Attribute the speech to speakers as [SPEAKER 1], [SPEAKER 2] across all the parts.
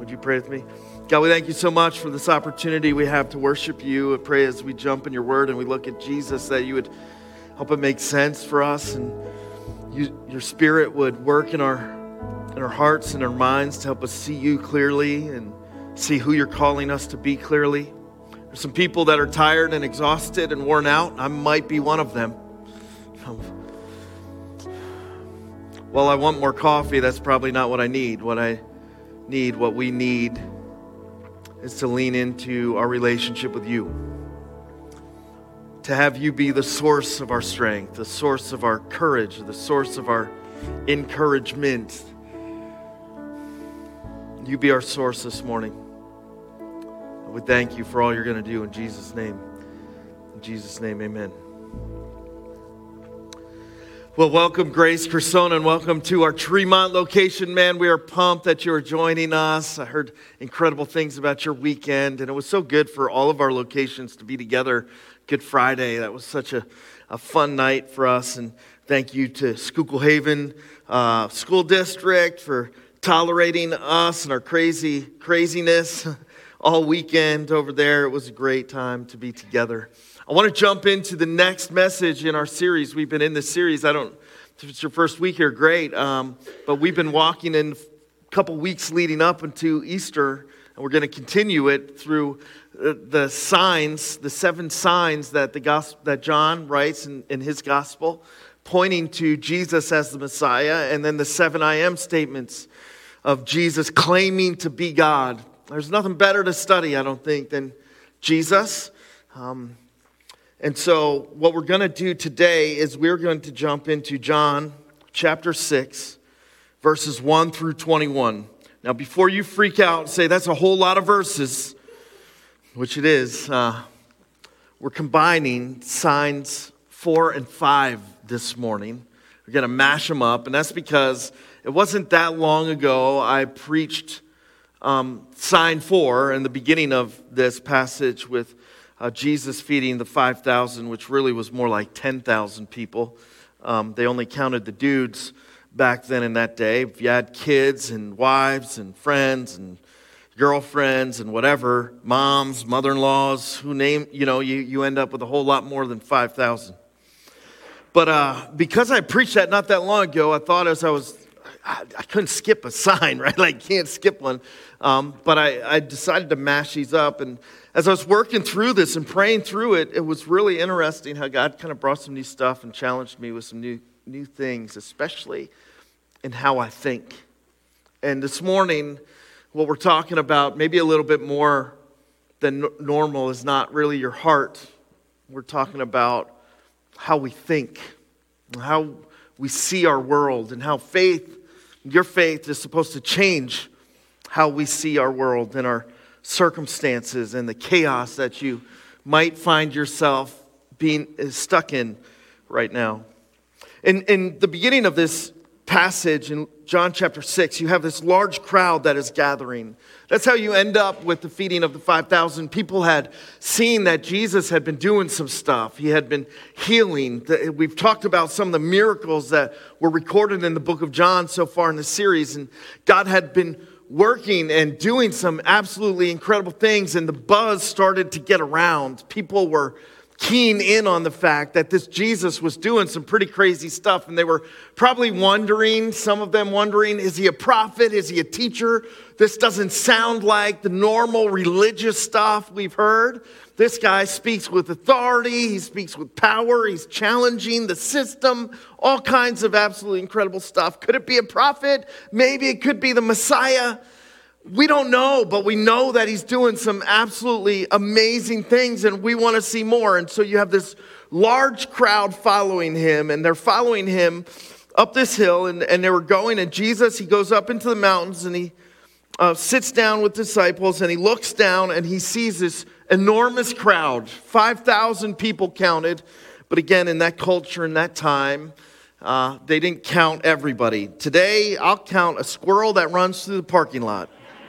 [SPEAKER 1] Would you pray with me? God, we thank you so much for this opportunity we have to worship you. I pray as we jump in your word and we look at Jesus that you would help it make sense for us, and your spirit would work in our hearts and our minds to help us see you clearly and see who you're calling us to be clearly. There's some people that are tired and exhausted and worn out. I might be one of them. While I want more coffee, that's probably not what I need. What we need is to lean into our relationship with you. To have you be the source of our strength, the source of our courage, the source of our encouragement. You be our source this morning. And we thank you for all you're going to do in Jesus' name. In Jesus' name, amen. Well, welcome, Grace Cursona, and welcome to our Tremont location. Man, we are pumped that you are joining us. I heard incredible things about your weekend, and it was so good for all of our locations to be together Good Friday. That was such a fun night for us, and thank you to Schuylkill Haven School District for tolerating us and our craziness all weekend over there. It was a great time to be together. I want to jump into the next message in our series. We've been in this series. If it's your first week here, great. But we've been walking in a couple weeks leading up into Easter, and we're going to continue it through the signs, the 7 signs that John writes in his gospel, pointing to Jesus as the Messiah, and then the 7 I am statements of Jesus claiming to be God. There's nothing better to study, I don't think, than Jesus. And so what we're going to do today is we're going to jump into John chapter 6, verses 1 through 21. Now, before you freak out and say, that's a whole lot of verses, which it is, we're combining signs 4 and 5 this morning. We're going to mash them up, and that's because it wasn't that long ago I preached sign 4 in the beginning of this passage with Jesus feeding the 5,000, which really was more like 10,000 people. They only counted the dudes back then in that day. If you had kids and wives and friends and girlfriends and whatever, moms, mother-in-laws, you end up with a whole lot more than 5,000. But because I preached that not that long ago, I thought I couldn't skip a sign, right? Like, can't skip one. But I decided to mash these up. And as I was working through this and praying through it, it was really interesting how God kind of brought some new stuff and challenged me with some new things, especially in how I think. And this morning, what we're talking about, maybe a little bit more than normal, is not really your heart. We're talking about how we think, how we see our world, and how your faith is supposed to change how we see our world and our circumstances and the chaos that you might find yourself being stuck in right now. In the beginning of this passage in John chapter 6, you have this large crowd that is gathering. That's how you end up with the feeding of the 5,000. People had seen that Jesus had been doing some stuff. He had been healing. We've talked about some of the miracles that were recorded in the book of John so far in the series. And God had been working and doing some absolutely incredible things. And the buzz started to get around. People were keen in on the fact that this Jesus was doing some pretty crazy stuff. And they were probably wondering, some of them wondering, is he a prophet? Is he a teacher? This doesn't sound like the normal religious stuff we've heard. This guy speaks with authority. He speaks with power. He's challenging the system. All kinds of absolutely incredible stuff. Could it be a prophet? Maybe it could be the Messiah. We don't know, but we know that he's doing some absolutely amazing things, and we want to see more. And so you have this large crowd following him, and they're following him up this hill, and they were going, and Jesus, he goes up into the mountains, and he sits down with disciples, and he looks down, and he sees this enormous crowd, 5,000 people counted. But again, in that culture, in that time, they didn't count everybody. Today, I'll count a squirrel that runs through the parking lot.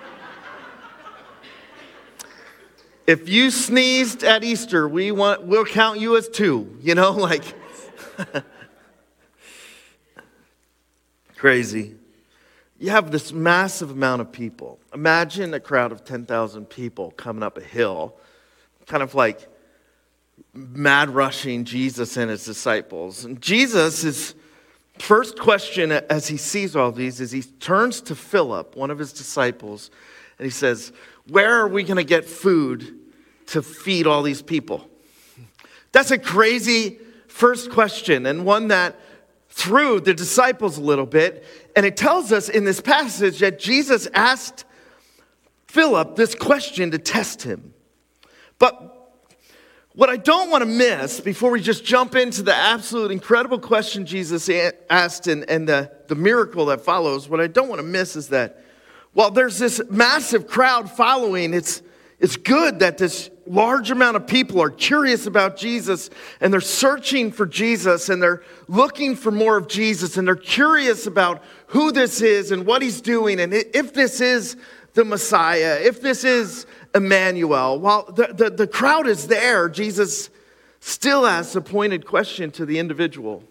[SPEAKER 1] If you sneezed at Easter, we'll count you as 2, crazy. you have this massive amount of people. Imagine a crowd of 10,000 people coming up a hill, kind of like mad rushing Jesus and his disciples. And Jesus' first question as he sees all these is he turns to Philip, one of his disciples, and he says, where are we going to get food to feed all these people? That's a crazy first question, and one that threw the disciples a little bit. And it tells us in this passage that Jesus asked Philip this question to test him. But what I don't want to miss before we just jump into the absolute incredible question Jesus asked and the miracle that follows, what I don't want to miss is that while there's this massive crowd following, it's good that this large amount of people are curious about Jesus and they're searching for Jesus and they're looking for more of Jesus and they're curious about who this is and what he's doing and if this is the Messiah, if this is Emmanuel. While the crowd is there, Jesus still asks a pointed question to the individual.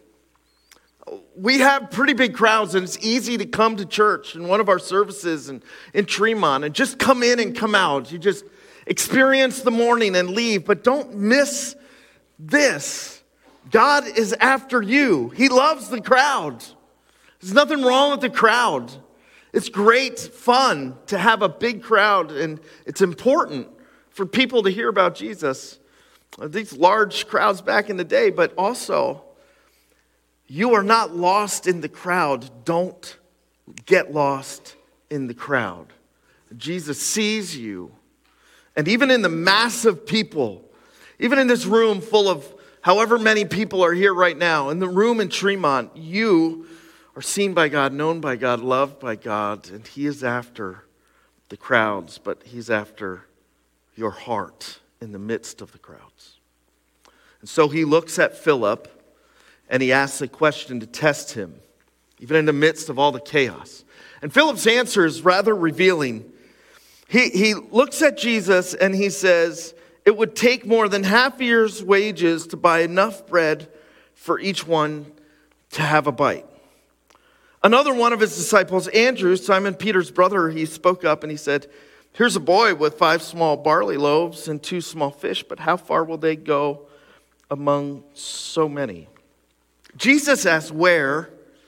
[SPEAKER 1] We have pretty big crowds, and it's easy to come to church in one of our services in Tremont and just come in and come out. You just experience the morning and leave, but don't miss this. God is after you. He loves the crowd. There's nothing wrong with the crowd. It's great fun to have a big crowd, and it's important for people to hear about Jesus. These large crowds back in the day, but also, you are not lost in the crowd. Don't get lost in the crowd. Jesus sees you. And even in the massive people, even in this room full of however many people are here right now, in the room in Tremont, you are seen by God, known by God, loved by God, and he is after the crowds, but he's after your heart in the midst of the crowds. And so he looks at Philip and he asks a question to test him, even in the midst of all the chaos. And Philip's answer is rather revealing. He looks at Jesus and he says, it would take more than half a year's wages to buy enough bread for each one to have a bite. Another one of his disciples, Andrew, Simon Peter's brother, he spoke up and he said, here's a boy with 5 small barley loaves and 2 small fish, but how far will they go among so many? Jesus asks where.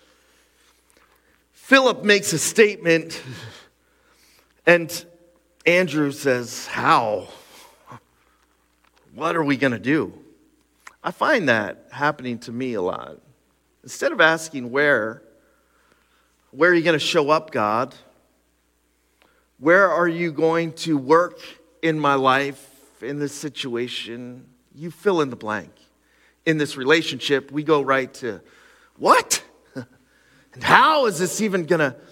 [SPEAKER 1] Philip makes a statement, and Andrew says, how? What are we going to do? I find that happening to me a lot. Instead of asking where are you going to show up, God? Where are you going to work in my life, in this situation? You fill in the blank. In this relationship, we go right to, what? And how is this even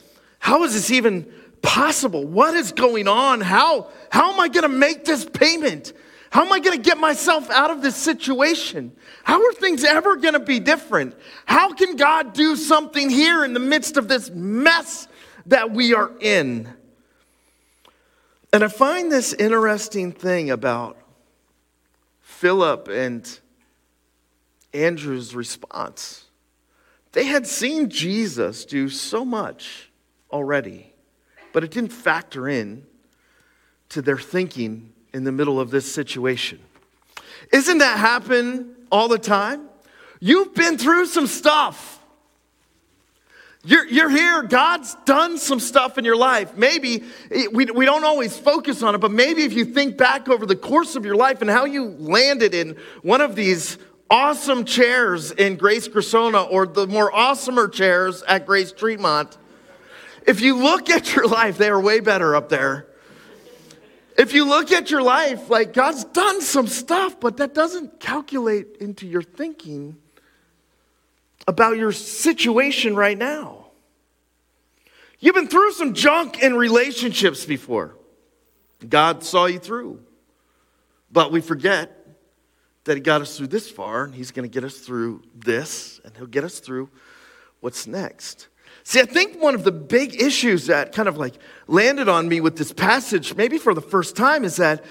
[SPEAKER 1] possible? What is going on? How am I going to make this payment? How am I going to get myself out of this situation? How are things ever going to be different? How can God do something here in the midst of this mess that we are in? And I find this interesting thing about Philip and Andrew's response. They had seen Jesus do so much already, but it didn't factor in to their thinking in the middle of this situation. Isn't that happen all the time? You've been through some stuff. You're here. God's done some stuff in your life. Maybe we don't always focus on it, but maybe if you think back over the course of your life and how you landed in one of these awesome chairs in Grace Cressona or the more awesomer chairs at Grace Tremont, if you look at your life, they are way better up there. If you look at your life, like God's done some stuff, but that doesn't calculate into your thinking about your situation right now. You've been through some junk in relationships before. God saw you through. But we forget that he got us through this far, and he's going to get us through this, and he'll get us through what's next. See, I think one of the big issues that kind of like landed on me with this passage, maybe for the first time, is that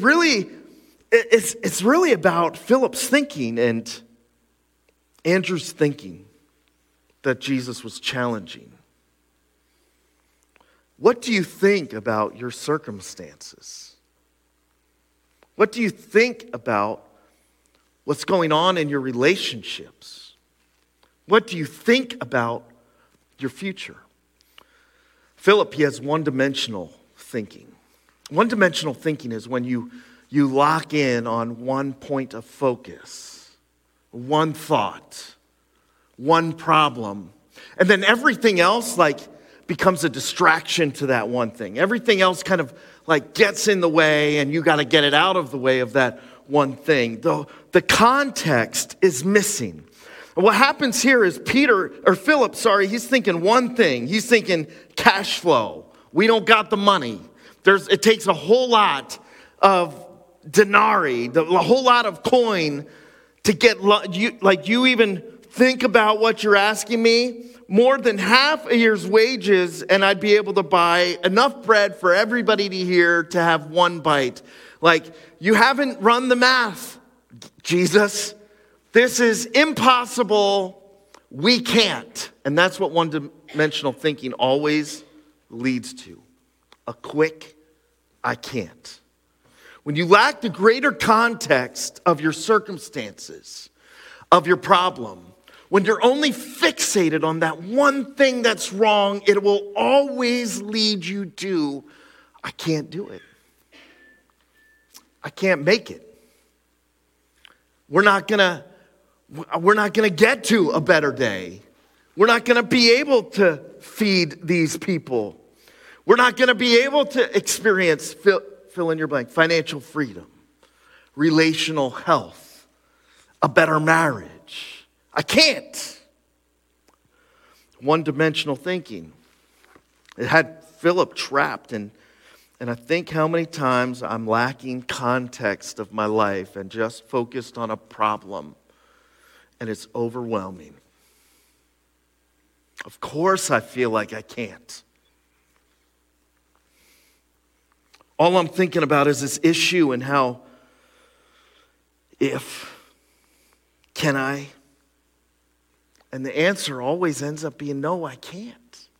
[SPEAKER 1] it's really about Philip's thinking and Andrew's thinking that Jesus was challenging. What do you think about your circumstances? What do you think about what's going on in your relationships? What do you think about your future? Philip, he has one-dimensional thinking. One-dimensional thinking is when you lock in on one point of focus, one thought, one problem, and then everything else becomes a distraction to that one thing. Everything else kind of gets in the way, and you got to get it out of the way of that one thing. The context is missing. And what happens here is Philip, he's thinking one thing. He's thinking cash flow. We don't got the money. It takes a whole lot of denarii, a whole lot of coin to get, you even think about what you're asking me, more than half a year's wages, and I'd be able to buy enough bread for everybody to hear to have one bite. You haven't run the math, Jesus. This is impossible. We can't. And that's what one-dimensional thinking always leads to. A quick, I can't. When you lack the greater context of your circumstances, of your problem, when you're only fixated on that one thing that's wrong, it will always lead you to, I can't do it. I can't make it. We're not gonna get to a better day. We're not gonna be able to feed these people. We're not gonna be able to experience, fill in your blank, financial freedom, relational health, a better marriage. I can't. One-dimensional thinking. It had Philip trapped, and I think how many times I'm lacking context of my life and just focused on a problem, and it's overwhelming. Of course I feel like I can't. All I'm thinking about is this issue and how, can I? And the answer always ends up being, no, I can't.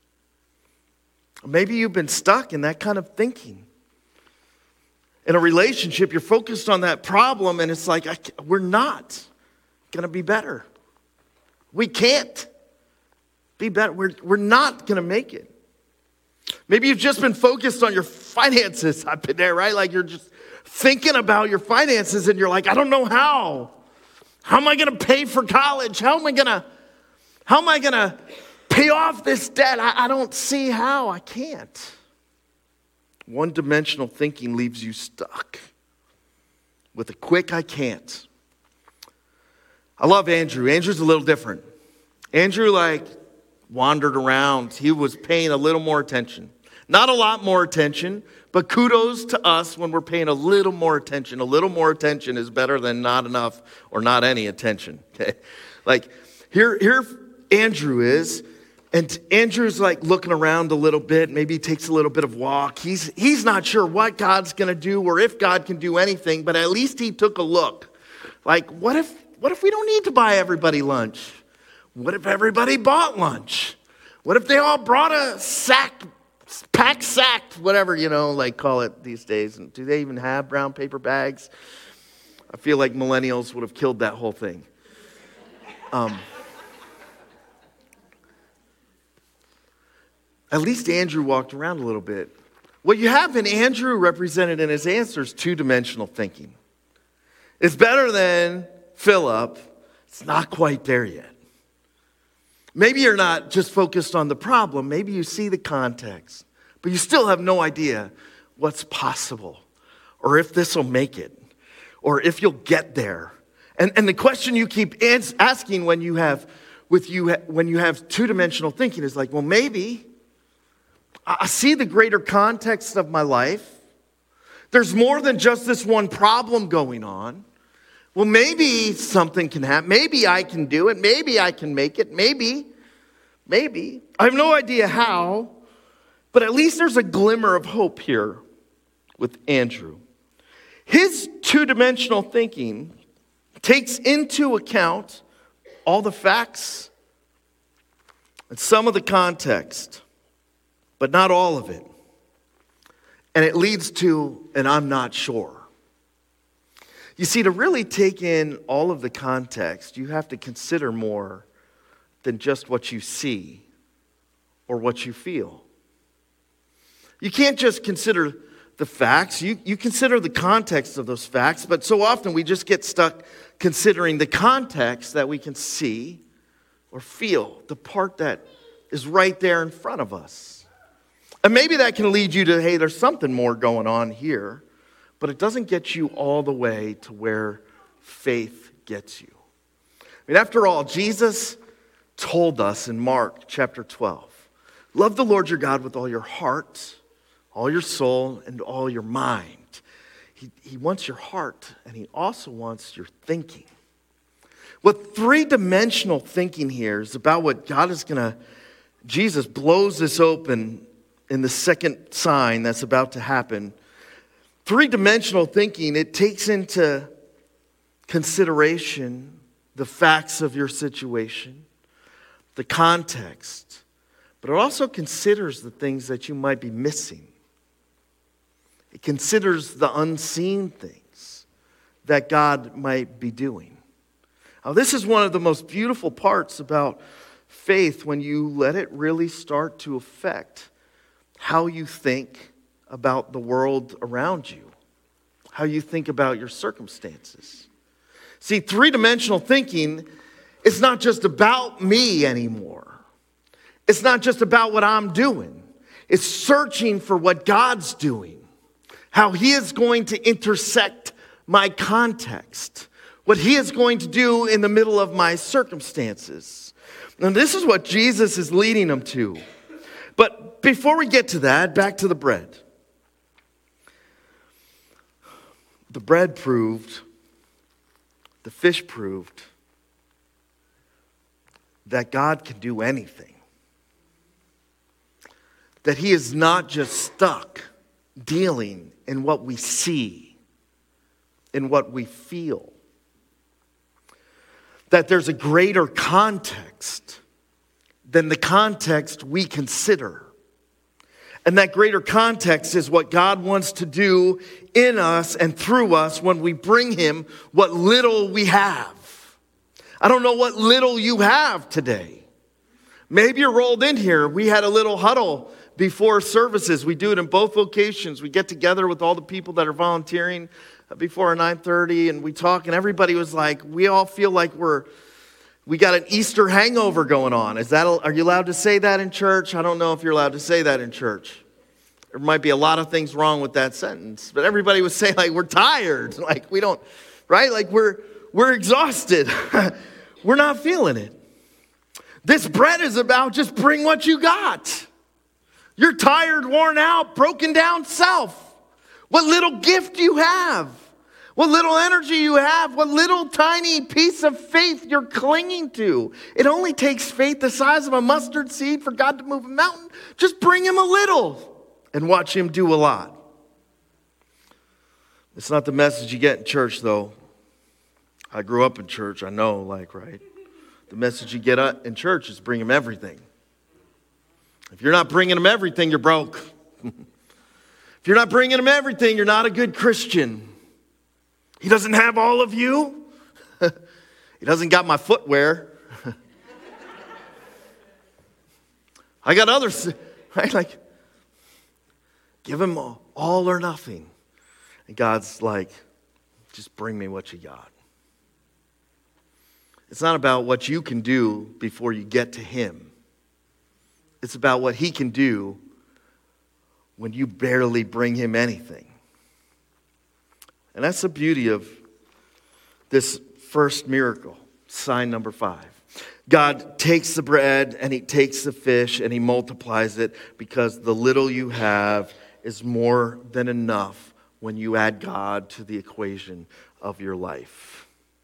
[SPEAKER 1] Maybe you've been stuck in that kind of thinking. In a relationship, you're focused on that problem, and it's we're not going to be better. We can't be better. We're not going to make it. Maybe you've just been focused on your finances. I've been there, right? You're just thinking about your finances, and you're I don't know how. How am I going to pay for college? How am I going to pay off this debt? I don't see how. I can't. One-dimensional thinking leaves you stuck with a quick I can't. I love Andrew. Andrew's a little different. Andrew wandered around. He was paying a little more attention. Not a lot more attention, but kudos to us when we're paying a little more attention. A little more attention is better than not enough or not any attention. Okay? Here Andrew is, and Andrew's looking around a little bit. Maybe he takes a little bit of walk. He's not sure what God's going to do or if God can do anything, but at least he took a look. What if we don't need to buy everybody lunch? What if everybody bought lunch? What if they all brought a pack-sacked, whatever, call it these days? And do they even have brown paper bags? I feel like millennials would have killed that whole thing. At least Andrew walked around a little bit. What you have in Andrew represented in his answers, two-dimensional thinking. It's better than Philip. It's not quite there yet. Maybe you're not just focused on the problem. Maybe you see the context, but you still have no idea what's possible or if this will make it or if you'll get there. And the question you keep asking when you have two-dimensional thinking is well, maybe I see the greater context of my life. There's more than just this one problem going on. Well, maybe something can happen. Maybe I can do it. Maybe I can make it. Maybe. I have no idea how, but at least there's a glimmer of hope here with Andrew. His two-dimensional thinking takes into account all the facts and some of the context. but not all of it. And it leads to an I'm not sure. You see, to really take in all of the context, you have to consider more than just what you see or what you feel. You can't just consider the facts. You consider the context of those facts, but so often we just get stuck considering the context that we can see or feel, the part that is right there in front of us. And maybe that can lead you to, hey, there's something more going on here, but it doesn't get you all the way to where faith gets you. I mean, after all, Jesus told us in Mark chapter 12, love the Lord your God with all your heart, all your soul, and all your mind. He wants your heart, and he also wants your thinking. What three-dimensional thinking here is about what God is going to, Jesus blows this open in the second sign that's about to happen. Three-dimensional thinking, it takes into consideration the facts of your situation, the context, but it also considers the things that you might be missing. It considers the unseen things that God might be doing. Now, this is one of the most beautiful parts about faith when you let it really start to affect how you think about the world around you, how you think about your circumstances. See, three-dimensional thinking is not just about me anymore. It's not just about what I'm doing. It's searching for what God's doing, how he is going to intersect my context, what he is going to do in the middle of my circumstances. And this is what Jesus is leading them to. But before we get to that, back to the bread. The bread proved, the fish proved that God can do anything. That he is not just stuck dealing in what we see, in what we feel. That there's a greater context than the context we consider. And that greater context is what God wants to do in us and through us when we bring him what little we have. I don't know what little you have today. Maybe you're rolled in here. We had a little huddle before services. We do it in both locations. We get together with all the people that are volunteering before our 9:30 and we talk, and everybody was like, we all feel like we got an Easter hangover going on. Are you allowed to say that in church? I don't know if you're allowed to say that in church. There might be a lot of things wrong with that sentence, but everybody was saying like we're tired, like we don't, right? Like we're exhausted. We're not feeling it. This bread is about just bring what you got. You're tired, worn out, broken down self. What little gift you have. What little energy you have. What little tiny piece of faith you're clinging to. It only takes faith the size of a mustard seed for God to move a mountain. Just bring him a little and watch him do a lot. It's not the message you get in church, though. I grew up in church. I know, right? The message you get in church is bring him everything. If you're not bringing him everything, you're broke. If you're not bringing him everything, you're not a good Christian. He doesn't have all of you. He doesn't got my footwear. I got others, right? Like, give him all or nothing. And God's like, just bring me what you got. It's not about what you can do before you get to him. It's about what he can do when you barely bring him anything. And that's the beauty of this first miracle, sign number 5. God takes the bread and he takes the fish and he multiplies it because the little you have is more than enough when you add God to the equation of your life.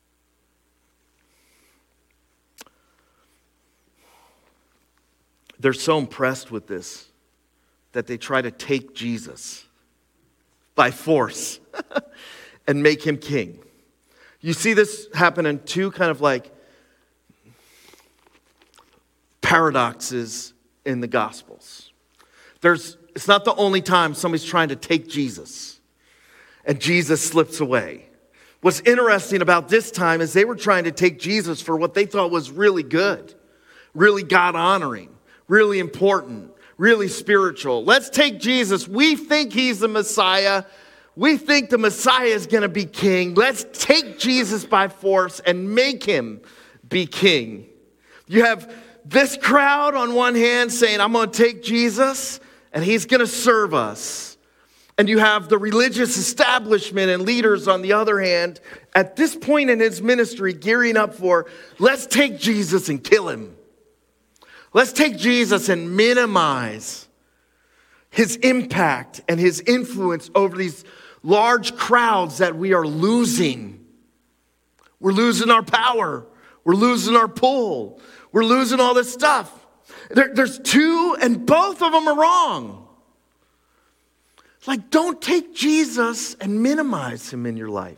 [SPEAKER 1] They're so impressed with this that they try to take Jesus by force and make him king. You see this happen in two kind of like paradoxes in the Gospels. It's not the only time somebody's trying to take Jesus and Jesus slips away. What's interesting about this time is they were trying to take Jesus for what they thought was really good, really God-honoring, really important, really spiritual. Let's take Jesus. We think he's the Messiah. We think the Messiah is going to be king. Let's take Jesus by force and make him be king. You have this crowd on one hand saying, I'm going to take Jesus and he's going to serve us. And you have the religious establishment and leaders on the other hand, at this point in his ministry, gearing up for, let's take Jesus and kill him. Let's take Jesus and minimize his impact and his influence over these large crowds that we are losing. We're losing our power. We're losing our pull. We're losing all this stuff. There's two, and both of them are wrong. Like, don't take Jesus and minimize him in your life.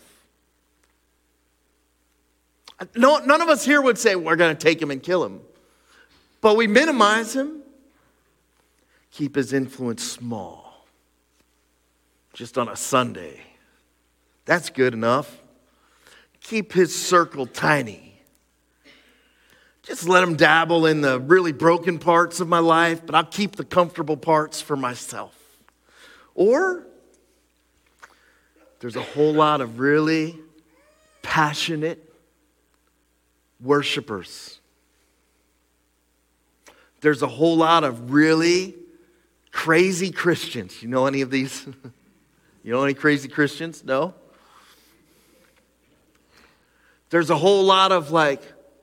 [SPEAKER 1] No, none of us here would say we're going to take him and kill him. But we minimize him. Keep his influence small. Just on a Sunday. That's good enough. Keep his circle tiny. Just let him dabble in the really broken parts of my life, but I'll keep the comfortable parts for myself. Or there's a whole lot of really passionate worshipers. There's a whole lot of really crazy Christians. You know any of these? You know any crazy Christians? No? There's a whole lot of like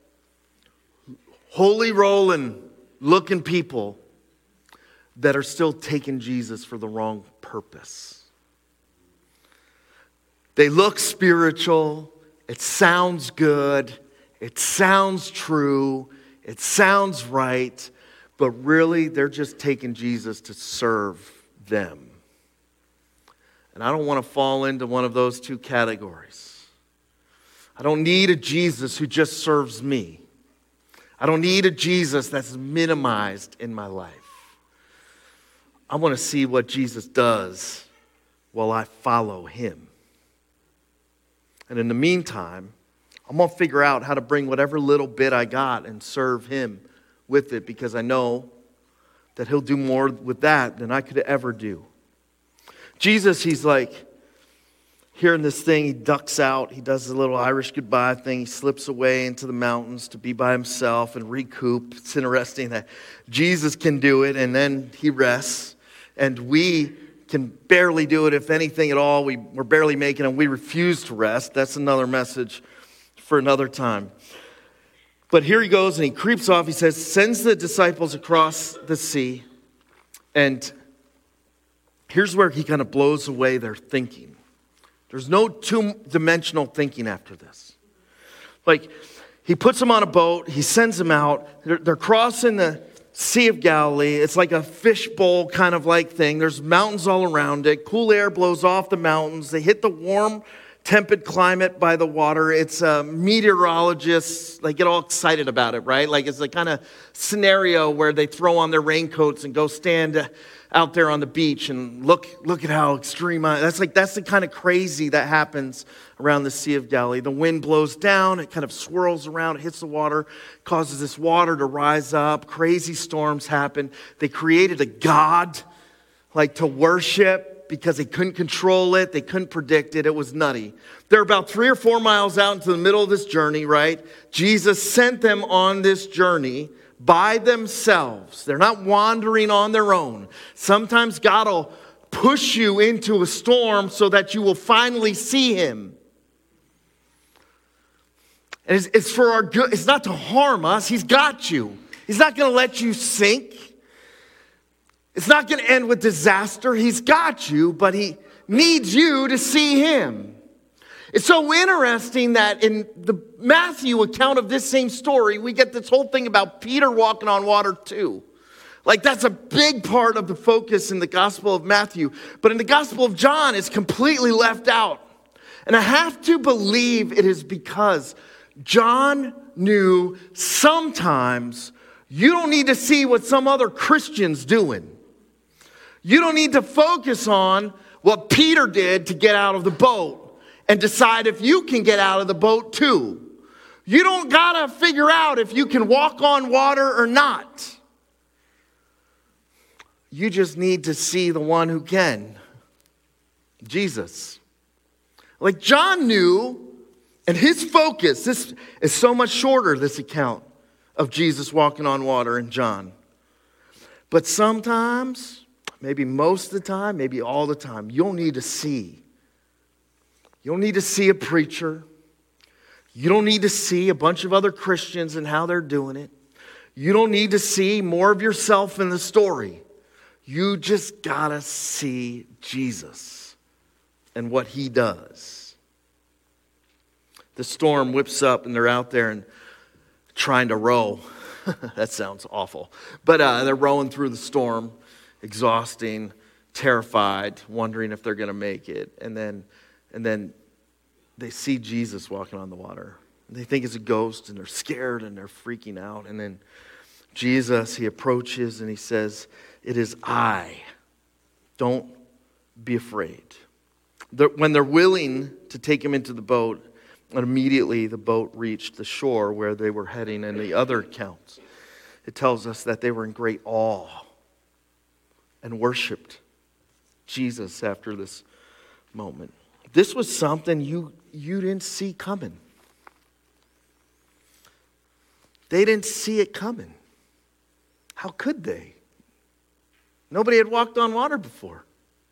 [SPEAKER 1] holy rolling looking people that are still taking Jesus for the wrong purpose. They look spiritual. It sounds good. It sounds true. It sounds right. But really, they're just taking Jesus to serve them. And I don't want to fall into one of those two categories. I don't need a Jesus who just serves me. I don't need a Jesus that's minimized in my life. I want to see what Jesus does while I follow him. And in the meantime, I'm going to figure out how to bring whatever little bit I got and serve him with it, because I know that he'll do more with that than I could ever do. Jesus, he's like hearing this thing, he ducks out, he does a little Irish goodbye thing, he slips away into the mountains to be by himself and recoup. It's interesting that Jesus can do it and then he rests. And we can barely do it, if anything at all. We're barely making it. We refuse to rest. That's another message for another time. But here he goes and he creeps off. He says, sends the disciples across the sea. And here's where he kind of blows away their thinking. There's no two-dimensional thinking after this. Like, he puts them on a boat. He sends them out. They're crossing the Sea of Galilee. It's like a fishbowl kind of like thing. There's mountains all around it. Cool air blows off the mountains. They hit the warm, temperate climate by the water. It's meteorologists, they get all excited about it, right? Like it's the kind of scenario where they throw on their raincoats and go stand out there on the beach and look at how extreme. That's the kind of crazy that happens around the Sea of Galilee. The wind blows down, it kind of swirls around, it hits the water, causes this water to rise up. Crazy storms happen. They created a god like to worship because they couldn't control it, they couldn't predict it. It was nutty. They're about 3 or 4 miles out into the middle of this journey, right? Jesus sent them on this journey by themselves. They're not wandering on their own. Sometimes God will push you into a storm so that you will finally see him. And it's for our good. It's not to harm us. He's got you. He's not going to let you sink. It's not going to end with disaster. He's got you, but he needs you to see him. It's so interesting that in the Matthew account of this same story, we get this whole thing about Peter walking on water too. Like that's a big part of the focus in the Gospel of Matthew. But in the Gospel of John, it's completely left out. And I have to believe it is because John knew sometimes you don't need to see what some other Christian's doing. You don't need to focus on what Peter did to get out of the boat and decide if you can get out of the boat too. You don't gotta figure out if you can walk on water or not. You just need to see the one who can, Jesus. Like John knew, and his focus, this is so much shorter, this account of Jesus walking on water in John. But sometimes, maybe most of the time, maybe all the time, you'll need to see. You'll need to see a preacher. You don't need to see a bunch of other Christians and how they're doing it. You don't need to see more of yourself in the story. You just gotta see Jesus and what he does. The storm whips up and they're out there and trying to row. That sounds awful. But they're rowing through the storm, exhausting, terrified, wondering if they're going to make it. And then they see Jesus walking on the water. They think it's a ghost and they're scared and they're freaking out. And then Jesus, he approaches and he says, "It is I. Don't be afraid." When they're willing to take him into the boat, and immediately the boat reached the shore where they were heading. And the other accounts, it tells us that they were in great awe and worshiped Jesus after this moment. This was something you didn't see coming. They didn't see it coming. How could they? Nobody had walked on water before.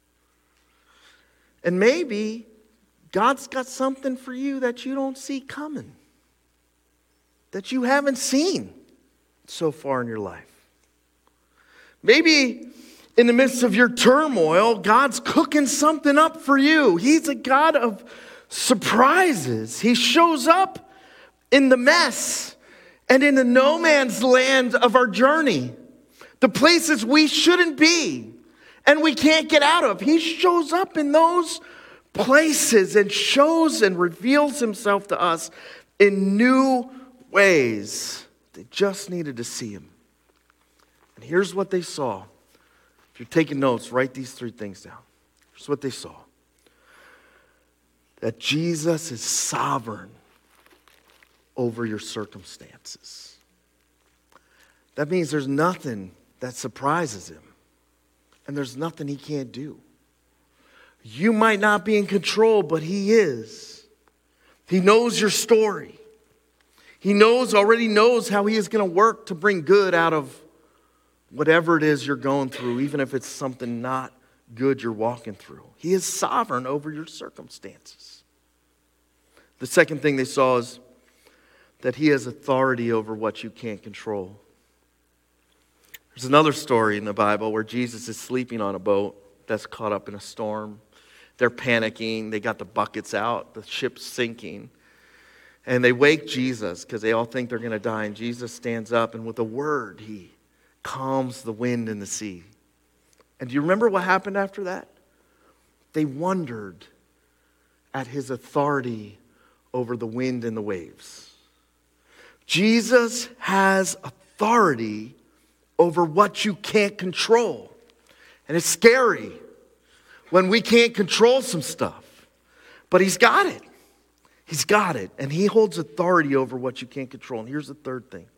[SPEAKER 1] And maybe God's got something for you that you don't see coming, that you haven't seen so far in your life. Maybe in the midst of your turmoil, God's cooking something up for you. He's a God of surprises. He shows up in the mess and in the no man's land of our journey, the places we shouldn't be and we can't get out of. He shows up in those places and shows and reveals himself to us in new ways. They just needed to see him. And here's what they saw. If you're taking notes, write these 3 things down. Here's what they saw. That Jesus is sovereign over your circumstances. That means there's nothing that surprises him. And there's nothing he can't do. You might not be in control, but he is. He knows your story. He already knows how he is going to work to bring good out of whatever it is you're going through, even if it's something not good you're walking through. He is sovereign over your circumstances. The second thing they saw is that he has authority over what you can't control. There's another story in the Bible where Jesus is sleeping on a boat that's caught up in a storm. They're panicking. They got the buckets out. The ship's sinking. And they wake Jesus because they all think they're going to die. And Jesus stands up and with a word, he calms the wind and the sea. And do you remember what happened after that? They wondered at his authority over the wind and the waves. Jesus has authority over what you can't control. And it's scary when we can't control some stuff. But he's got it. He's got it. And he holds authority over what you can't control. And here's the third thing.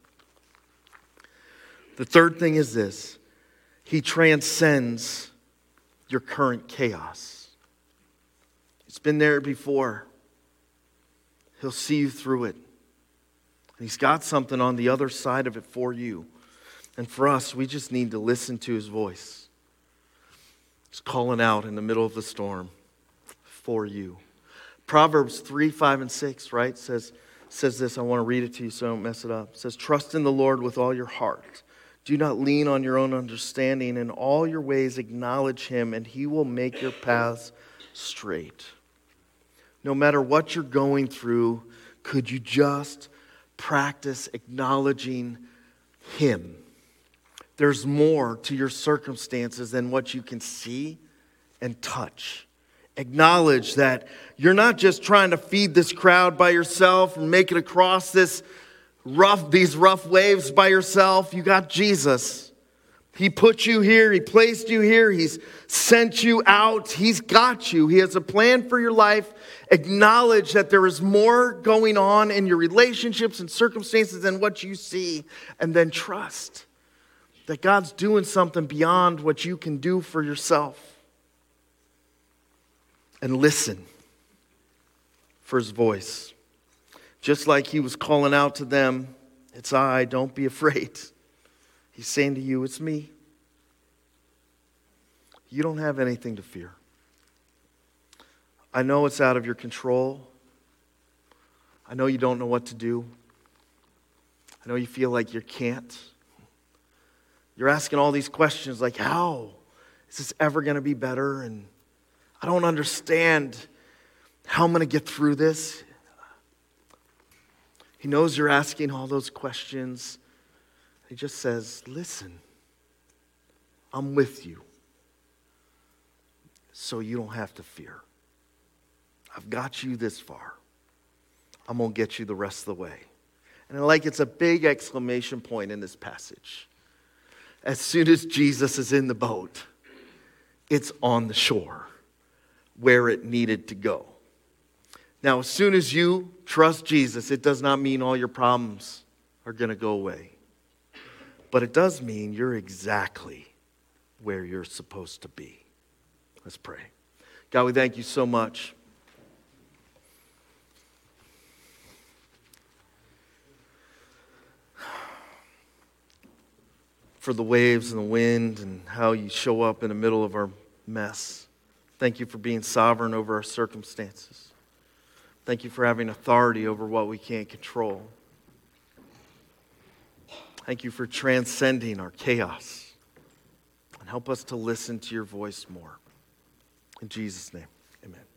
[SPEAKER 1] The third thing is this. He transcends your current chaos. It's been there before. He'll see you through it. And he's got something on the other side of it for you. And for us, we just need to listen to his voice. He's calling out in the middle of the storm for you. Proverbs 3, 5, and 6, right, says this. I want to read it to you so I don't mess it up. It says, "Trust in the Lord with all your heart. Do not lean on your own understanding. In all your ways acknowledge him, and he will make your paths straight." No matter what you're going through, could you just practice acknowledging him? There's more to your circumstances than what you can see and touch. Acknowledge that you're not just trying to feed this crowd by yourself and make it across these rough waves by yourself. You got Jesus. He put you here. He placed you here. He's sent you out. He's got you. He has a plan for your life. Acknowledge that there is more going on in your relationships and circumstances than what you see. And then trust that God's doing something beyond what you can do for yourself. And listen for his voice. Just like he was calling out to them, it's I, don't be afraid. He's saying to you, it's me. You don't have anything to fear. I know it's out of your control. I know you don't know what to do. I know you feel like you can't. You're asking all these questions like, how is this ever going to be better? And I don't understand how I'm going to get through this. He knows you're asking all those questions. He just says, listen, I'm with you, so you don't have to fear. I've got you this far. I'm going to get you the rest of the way. And it's a big exclamation point in this passage. As soon as Jesus is in the boat, it's on the shore where it needed to go. Now, as soon as you trust Jesus, it does not mean all your problems are going to go away. But it does mean you're exactly where you're supposed to be. Let's pray. God, we thank you so much for the waves and the wind and how you show up in the middle of our mess. Thank you for being sovereign over our circumstances. Thank you for having authority over what we can't control. Thank you for transcending our chaos. And help us to listen to your voice more. In Jesus' name, amen.